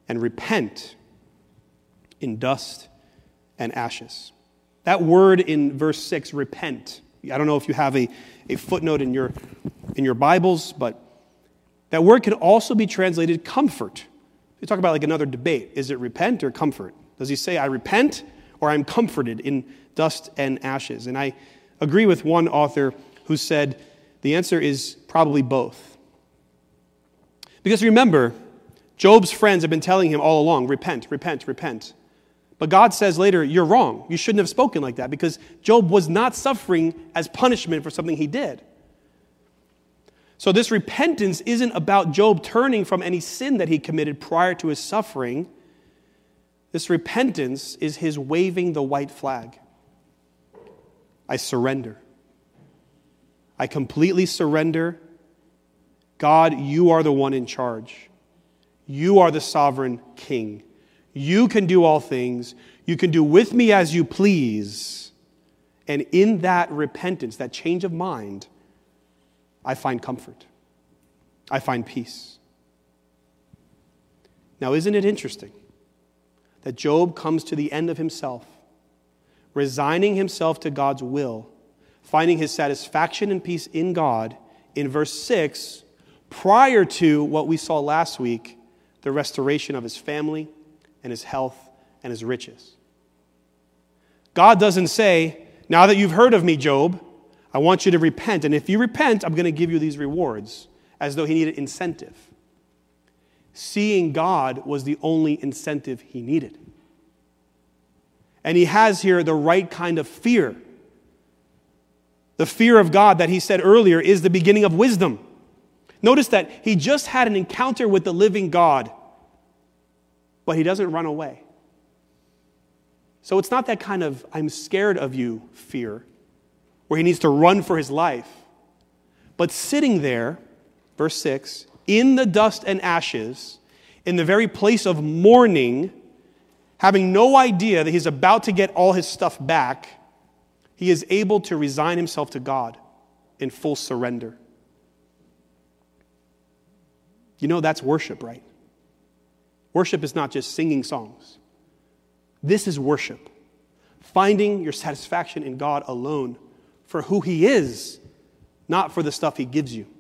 and repent in dust and ashes. That word in verse six, repent. I don't know if you have a, a footnote in your, in your Bibles, but that word can also be translated comfort. You talk about like another debate. Is it repent or comfort? Does he say, I repent or I'm comforted in dust and ashes? And I agree with one author who said the answer is probably both. Because remember, Job's friends have been telling him all along, repent, repent, repent. But God says later, you're wrong. You shouldn't have spoken like that because Job was not suffering as punishment for something he did. So this repentance isn't about Job turning from any sin that he committed prior to his suffering. This repentance is his waving the white flag. I surrender. I completely surrender. God, you are the one in charge. You are the sovereign king. You can do all things. You can do with me as you please. And in that repentance, that change of mind, I find comfort. I find peace. Now, isn't it interesting that Job comes to the end of himself, resigning himself to God's will, finding his satisfaction and peace in God in verse six, prior to what we saw last week, the restoration of his family and his health and his riches. God doesn't say, now that you've heard of me, Job, I want you to repent. And if you repent, I'm going to give you these rewards, as though he needed incentive. Seeing God was the only incentive he needed. And he has here the right kind of fear. The fear of God that he said earlier is the beginning of wisdom. Notice that he just had an encounter with the living God, but he doesn't run away. So it's not that kind of, I'm scared of you fear, where he needs to run for his life. But sitting there, verse six, in the dust and ashes, in the very place of mourning, having no idea that he's about to get all his stuff back, he is able to resign himself to God in full surrender. You know, that's worship, right? Worship is not just singing songs. This is worship. Finding your satisfaction in God alone for who he is, not for the stuff he gives you.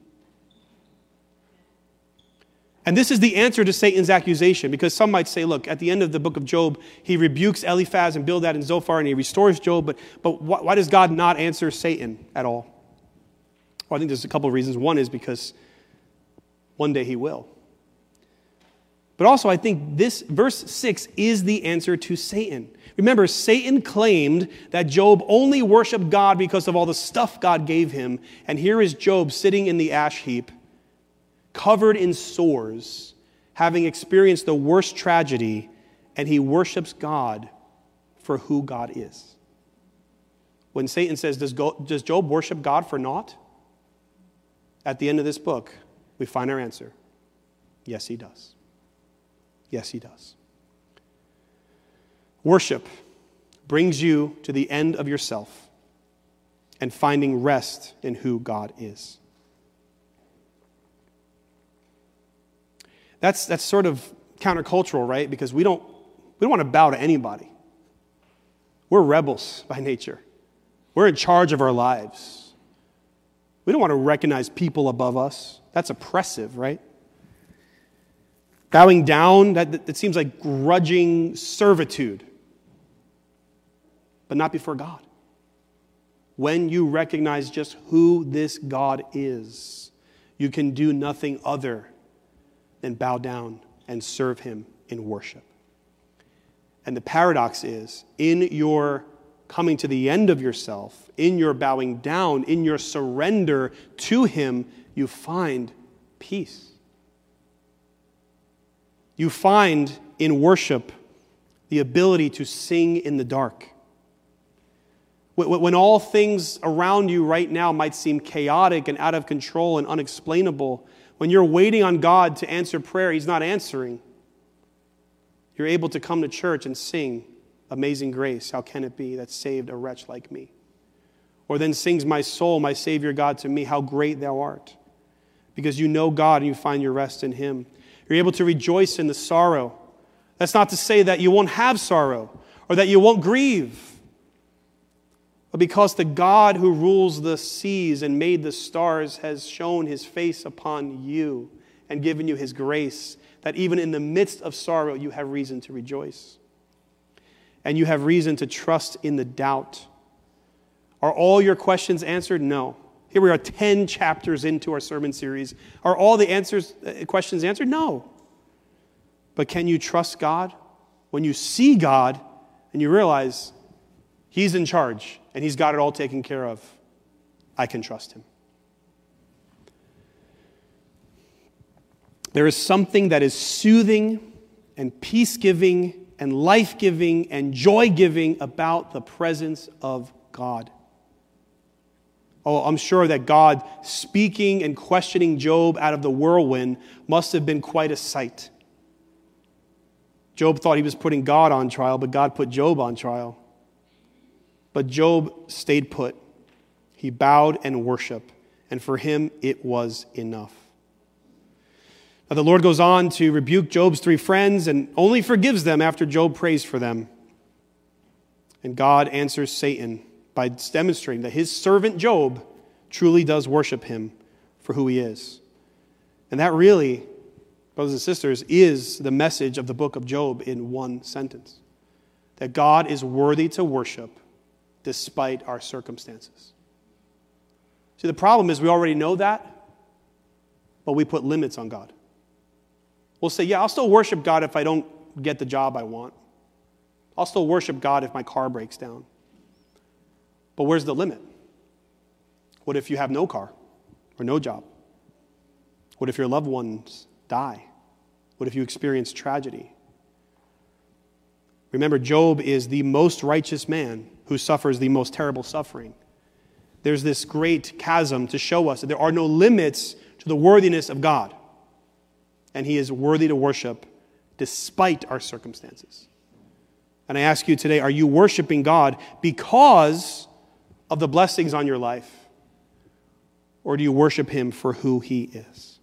And this is the answer to Satan's accusation, because some might say, look, at the end of the book of Job, he rebukes Eliphaz and Bildad and Zophar, and he restores Job, but, but why, why does God not answer Satan at all? Well, I think there's a couple of reasons. One is because one day he will. But also, I think this verse six is the answer to Satan. Remember, Satan claimed that Job only worshiped God because of all the stuff God gave him. And here is Job sitting in the ash heap, covered in sores, having experienced the worst tragedy, and he worships God for who God is. When Satan says, does, Go, does Job worship God for naught? At the end of this book, we find our answer. Yes, he does. Yes, he does. Worship brings you to the end of yourself and finding rest in who God is. That's, that's sort of countercultural, right? Because we don't, we don't want to bow to anybody. We're rebels by nature. We're in charge of our lives. We don't want to recognize people above us. That's oppressive, right? Bowing down, that, that seems like grudging servitude. But not before God. When you recognize just who this God is, you can do nothing other than bow down and serve him in worship. And the paradox is, in your coming to the end of yourself, in your bowing down, in your surrender to him, you find peace. You find in worship the ability to sing in the dark. When all things around you right now might seem chaotic and out of control and unexplainable, when you're waiting on God to answer prayer, he's not answering. You're able to come to church and sing Amazing Grace, how can it be that saved a wretch like me? Or then sings my soul, my Savior God, to me, how great thou art. Because you know God and you find your rest in him. You're able to rejoice in the sorrow That's not to say that you won't have sorrow or that you won't grieve. But because the God who rules the seas and made the stars has shown his face upon you and given you his grace, that even in the midst of sorrow you have reason to rejoice. And you have reason to trust in the doubt. Are all your questions answered? No. Here we are ten chapters into our sermon series. Are all the answers, uh, questions answered? No. But can you trust God? When you see God and you realize he's in charge and he's got it all taken care of, I can trust him. There is something that is soothing and peace-giving and life-giving and joy-giving about the presence of God. Oh, I'm sure that God speaking and questioning Job out of the whirlwind must have been quite a sight. Job thought he was putting God on trial, but God put Job on trial. But Job stayed put. He bowed and worshiped, and for him it was enough. Now the Lord goes on to rebuke Job's three friends and only forgives them after Job prays for them. And God answers Satan by demonstrating that his servant Job truly does worship him for who he is. And that really, brothers and sisters, is the message of the book of Job in one sentence. That God is worthy to worship despite our circumstances. See, the problem is we already know that, but we put limits on God. We'll say, yeah, I'll still worship God if I don't get the job I want. I'll still worship God if my car breaks down. But where's the limit? What if you have no car or no job? What if your loved ones die? What if you experience tragedy? Remember, Job is the most righteous man who suffers the most terrible suffering. There's this great chasm to show us that there are no limits to the worthiness of God. And he is worthy to worship despite our circumstances. And I ask you today, are you worshiping God because of the blessings on your life? Or do you worship him for who he is?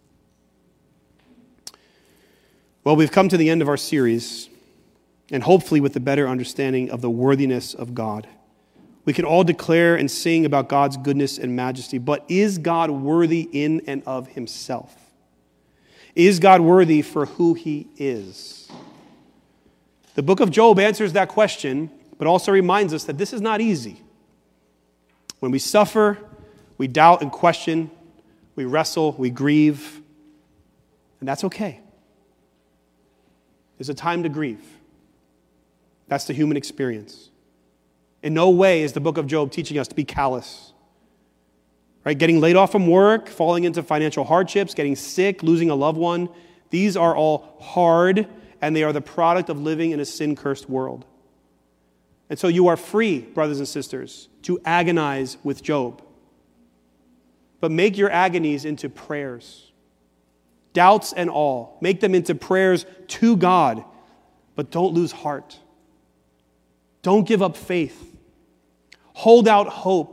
Well, we've come to the end of our series, and hopefully with a better understanding of the worthiness of God. We can all declare and sing about God's goodness and majesty, but is God worthy in and of himself? Is God worthy for who he is? The book of Job answers that question, but also reminds us that this is not easy. When we suffer, we doubt and question, we wrestle, we grieve, and that's okay. There's a time to grieve. That's the human experience. In no way is the book of Job teaching us to be callous. Right? Getting laid off from work, falling into financial hardships, getting sick, losing a loved one. These are all hard, and they are the product of living in a sin-cursed world. And so you are free, brothers and sisters, to agonize with Job. But make your agonies into prayers. Doubts and all. Make them into prayers to God. But don't lose heart. Don't give up faith. Hold out hope.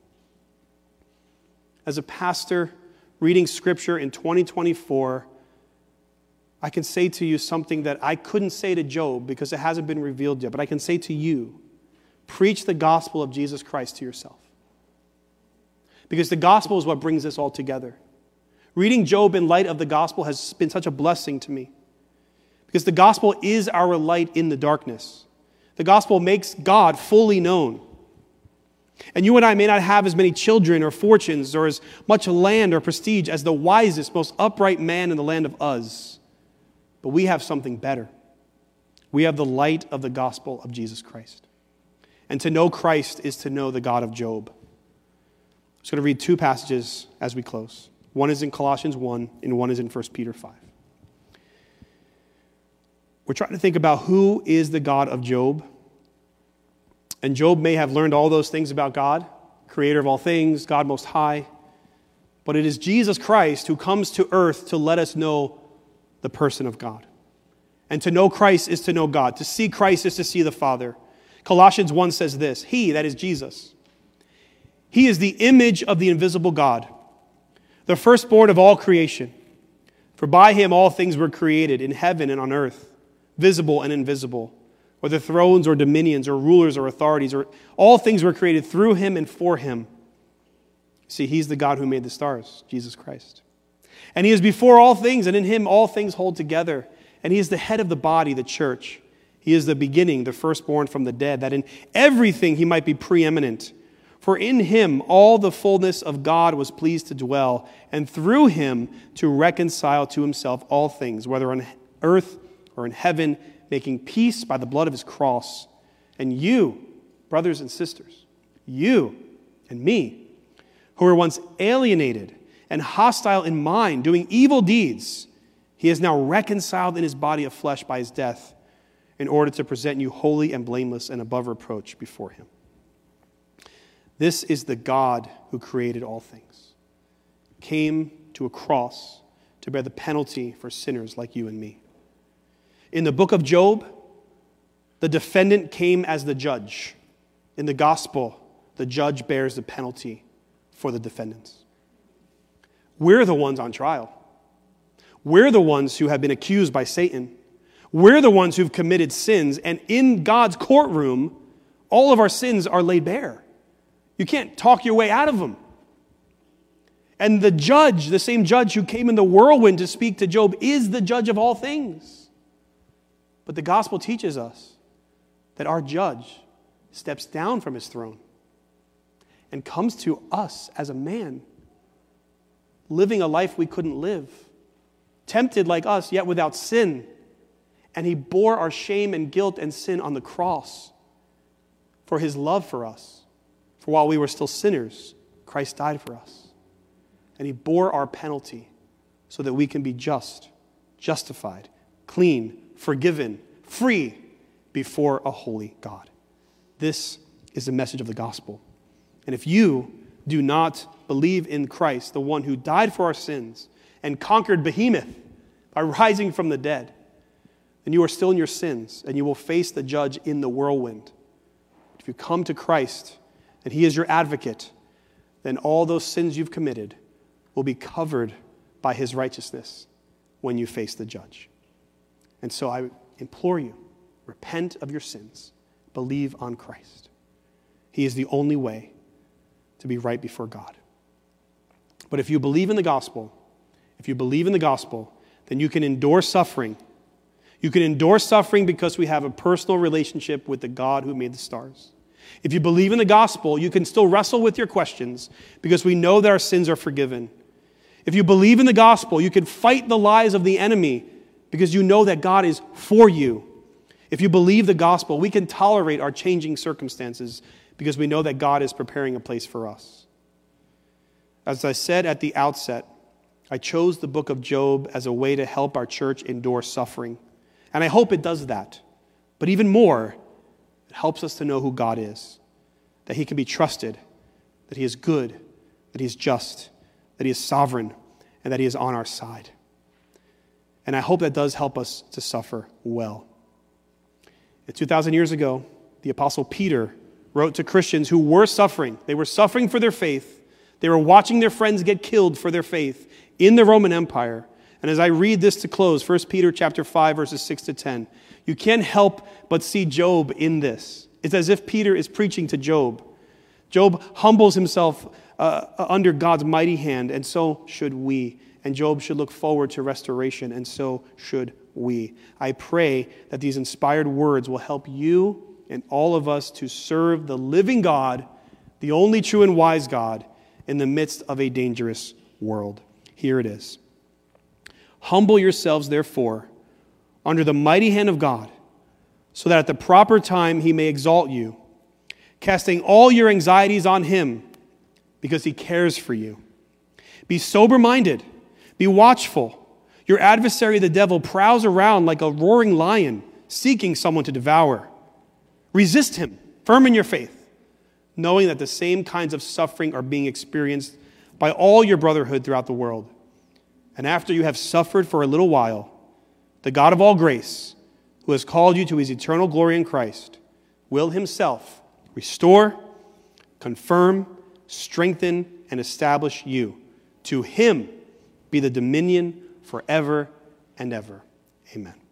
As a pastor reading Scripture in twenty twenty-four, I can say to you something that I couldn't say to Job because it hasn't been revealed yet, but I can say to you, preach the gospel of Jesus Christ to yourself. Because the gospel is what brings this all together. Reading Job in light of the gospel has been such a blessing to me. Because the gospel is our light in the darkness. The gospel makes God fully known. And you and I may not have as many children or fortunes or as much land or prestige as the wisest, most upright man in the land of Uz. But we have something better. We have the light of the gospel of Jesus Christ. And to know Christ is to know the God of Job. I'm just going to read two passages as we close. One is in Colossians one, and one is in First Peter five. We're trying to think about who is the God of Job. And Job may have learned all those things about God, creator of all things, God most high. But it is Jesus Christ who comes to earth to let us know the person of God. And to know Christ is to know God. To see Christ is to see the Father. Colossians one says this, He, that is Jesus, He is the image of the invisible God, the firstborn of all creation. For by Him all things were created in heaven and on earth, visible and invisible, whether thrones or dominions or rulers or authorities, or all things were created through him and for him. See, he's the God who made the stars, Jesus Christ. And he is before all things, and in him all things hold together. And he is the head of the body, the church. He is the beginning, the firstborn from the dead, that in everything he might be preeminent. For in him all the fullness of God was pleased to dwell, and through him to reconcile to himself all things, whether on earth or in heaven, making peace by the blood of his cross. And you, brothers and sisters, you and me, who were once alienated and hostile in mind, doing evil deeds, he is now reconciled in his body of flesh by his death, in order to present you holy and blameless and above reproach before him. This is the God who created all things, came to a cross to bear the penalty for sinners like you and me. In the book of Job, the defendant came as the judge. In the gospel, the judge bears the penalty for the defendants. We're the ones on trial. We're the ones who have been accused by Satan. We're the ones who've committed sins, and in God's courtroom, all of our sins are laid bare. You can't talk your way out of them. And the judge, the same judge who came in the whirlwind to speak to Job, is the judge of all things. But the gospel teaches us that our judge steps down from his throne and comes to us as a man, living a life we couldn't live, tempted like us, yet without sin. And he bore our shame and guilt and sin on the cross for his love for us. For while we were still sinners, Christ died for us. And he bore our penalty so that we can be just, justified, clean, forgiven, free before a holy God. This is the message of the gospel. And if you do not believe in Christ, the one who died for our sins and conquered Behemoth by rising from the dead, then you are still in your sins and you will face the judge in the whirlwind. If you come to Christ and he is your advocate, then all those sins you've committed will be covered by his righteousness when you face the judge. And so I implore you, repent of your sins, believe on Christ. He is the only way to be right before God. But if you believe in the gospel, if you believe in the gospel, then you can endure suffering. You can endure suffering because we have a personal relationship with the God who made the stars. If you believe in the gospel, you can still wrestle with your questions because we know that our sins are forgiven. If you believe in the gospel, you can fight the lies of the enemy because you know that God is for you. If you believe the gospel, we can tolerate our changing circumstances because we know that God is preparing a place for us. As I said at the outset, I chose the book of Job as a way to help our church endure suffering. And I hope it does that. But even more, it helps us to know who God is, that he can be trusted, that he is good, that he is just, that he is sovereign, and that he is on our side. And I hope that does help us to suffer well. And two thousand years ago, the Apostle Peter wrote to Christians who were suffering. They were suffering for their faith. They were watching their friends get killed for their faith in the Roman Empire. And as I read this to close, First Peter chapter five, verses six to ten, you can't help but see Job in this. It's as if Peter is preaching to Job. Job humbles himself uh, under God's mighty hand, and so should we. And Job should look forward to restoration, and so should we. I pray that these inspired words will help you and all of us to serve the living God, the only true and wise God, in the midst of a dangerous world. Here it is. Humble yourselves, therefore, under the mighty hand of God, so that at the proper time he may exalt you, casting all your anxieties on him, because he cares for you. Be sober-minded. Be watchful. Your adversary, the devil, prowls around like a roaring lion, seeking someone to devour. Resist him, firm in your faith, knowing that the same kinds of suffering are being experienced by all your brotherhood throughout the world. And after you have suffered for a little while, the God of all grace, who has called you to his eternal glory in Christ, will himself restore, confirm, strengthen, and establish you. To him be the dominion forever and ever. Amen.